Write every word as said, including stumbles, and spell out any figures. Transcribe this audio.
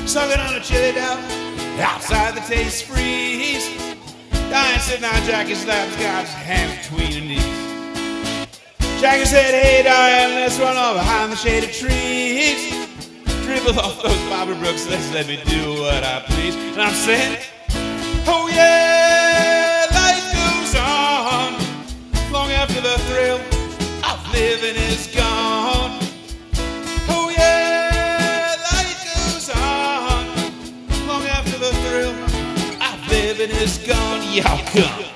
sucking on a chili dog, outside the taste freeze. Diane sitting on Jackie's lap, got his hands between her knees. Jackie said, hey Diane, let's run off behind the shaded trees. Dribble off those Bobby Brooks, let's let me do what I please. And I'm saying, oh yeah, life goes on long after the thrill of living is gone. Oh yeah, life goes on long after the thrill of living is gone. Y'all come.